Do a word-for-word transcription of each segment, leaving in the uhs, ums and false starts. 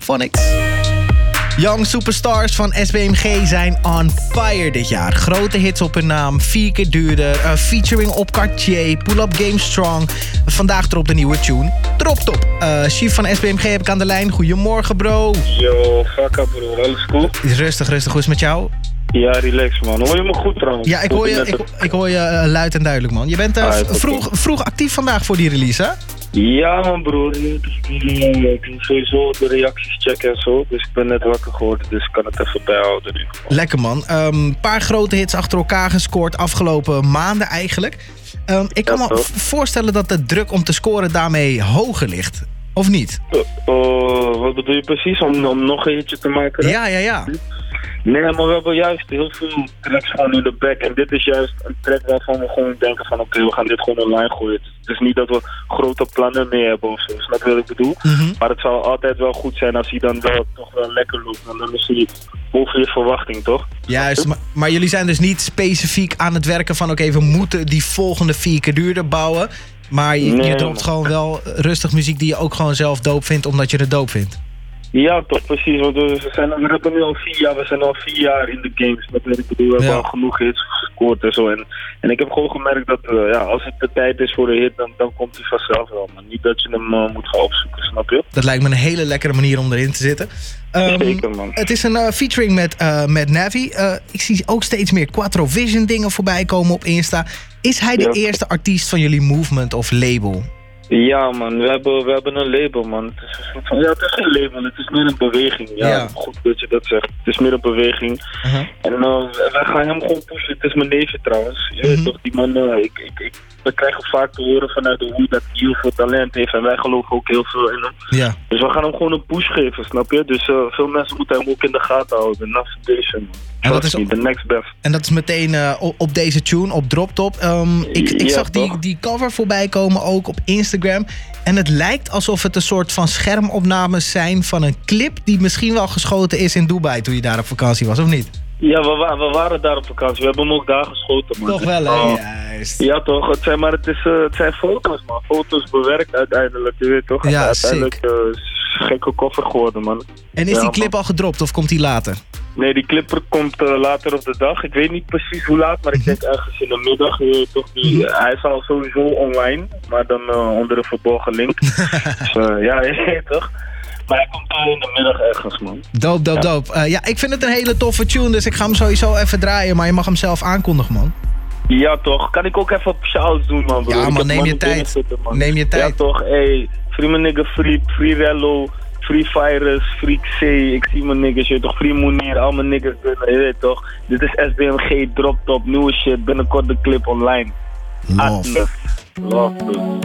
Phonics. Young Superstars van S B M G zijn on fire dit jaar. Grote hits op hun naam, vier keer duurder, uh, featuring op Cartier, Pull Up Game Strong. Vandaag erop de nieuwe tune, Drop Top. Uh, Chief van S B M G heb ik aan de lijn. Goedemorgen, bro. Yo, fakka bro, alles goed? Rustig, rustig. Hoe is het met jou? Ja, relax man. Hoor je me goed trouwens? Ja, ik hoor je, ik, ik hoor je uh, luid en duidelijk, man. Je bent uh, ah, vroeg, vroeg actief vandaag voor die release, hè? Ja man broer, ik moet sowieso de reacties checken en zo. Dus ik ben net wakker geworden, dus ik kan het even bijhouden nu. Lekker man. Een um, paar grote hits achter elkaar gescoord afgelopen maanden eigenlijk. Um, ik kan ja, me toch? voorstellen dat de druk om te scoren daarmee hoger ligt. Of niet? Uh, uh, wat bedoel je precies? Om, om nog een hitje te maken? Hè? Ja, ja, ja. Nee, maar we hebben juist heel veel tracks gewoon in de back. En dit is juist een track waarvan we gewoon denken van oké, okay, we gaan dit gewoon online gooien. Het is niet dat we grote plannen mee hebben of zo. Snap je wat ik bedoel? Mm-hmm. Maar het zou altijd wel goed zijn als hij dan wel toch wel lekker loopt. En dan is hij boven je verwachting, toch? Juist, maar, maar jullie zijn dus niet specifiek aan het werken van oké, okay, we moeten die volgende vier keer duurder bouwen. Maar je, nee, je dropt gewoon wel rustig muziek die je ook gewoon zelf dope vindt, omdat je het dope vindt. Ja, toch precies. Want we, zijn, we hebben nu al vier jaar, we zijn al vier jaar in de games. Dat weet ik bedoel, we hebben ja. al genoeg hits gescoord en zo. En, en ik heb gewoon gemerkt dat uh, ja, als het de tijd is voor een hit, dan, dan komt hij vanzelf wel. Maar niet dat je hem uh, moet gaan opzoeken, snap je? Dat lijkt me een hele lekkere manier om erin te zitten. Um, Zeker, man. Het is een uh, featuring met, uh, met Navi. Uh, ik zie ook steeds meer Quattro Vision dingen voorbij komen op Insta. Is hij de ja. eerste artiest van jullie movement of label? Ja man, we hebben, we hebben een label man. Het is een soort van, ja, het is geen label, het is meer een beweging. Ja, ja. Goed dat je dat zegt. Het is meer een beweging. Uh-huh. En uh, wij gaan hem gewoon pushen. Het is mijn neefje trouwens. Je uh-huh. weet toch, die man, uh, ik, ik, ik, we krijgen vaak te horen vanuit de hoe dat hij heel veel talent heeft. En wij geloven ook heel veel in hem. Ja. Dus we gaan hem gewoon een push geven, snap je? Dus uh, veel mensen moeten hem ook in de gaten houden. Navigation. En dat is the next best. En dat is meteen uh, op deze tune, op Drop Top. Um, ik ik ja, zag die, die cover voorbij komen ook op Instagram. En het lijkt alsof het een soort van schermopnames zijn van een clip die misschien wel geschoten is in Dubai toen je daar op vakantie was, of niet? Ja, we, wa- we waren daar op vakantie. We hebben hem ook daar geschoten, man. Toch wel, hè? Oh. Juist. Ja, toch. Het zijn, maar het, is, uh, het zijn foto's, man. Foto's bewerkt uiteindelijk, je weet toch? Ja, uiteindelijk uh, is een gekke koffer geworden, man. En is ja, die clip man. al gedropt of komt die later? Nee, die clip komt uh, later op de dag. Ik weet niet precies hoe laat, maar ik denk ergens in de middag. Uh, toch die, uh, hij is al sowieso online, maar dan uh, onder een verborgen link. Dus uh, ja, je weet toch? Maar hij komt al in de middag ergens, man. Doop, doop, ja. doop. Uh, ja, ik vind het een hele toffe tune, dus ik ga hem sowieso even draaien. Maar je mag hem zelf aankondigen, man. Ja, toch. Kan ik ook even shout doen, man, bro. Ja, man, neem je tijd. Zitten, man. Neem je tijd. Ja, toch. Hey, free mijn nigga Free, Free Rello, Free Virus, Free C. Ik zie mijn niggas, je weet toch. Free Moenier, al mijn niggas binnen, je weet toch. Dit is S B M G, Drop Top, nieuwe shit. Binnenkort de clip online. Love. Love, bro.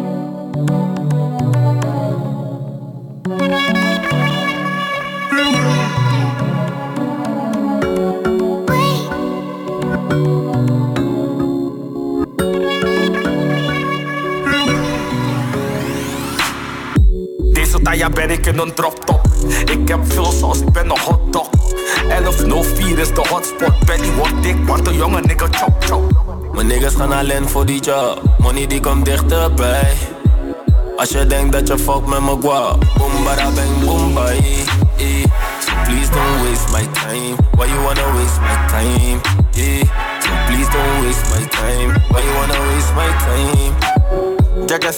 Ja, ben ik in een drop top. Ik heb veel saus, ik ben een hotdog. elf nul vier is de hotspot. Belly wordt dik, want een jonge nigga chop chop. Mijn niggas gaan alleen voor die job. Money die komt dichterbij. Als je denkt dat je fuck met me guap. Boom bada bang boom bye. So please don't waste my time. Why you wanna waste my time? Yeah. So please don't waste my time. Why you wanna waste my time? Jack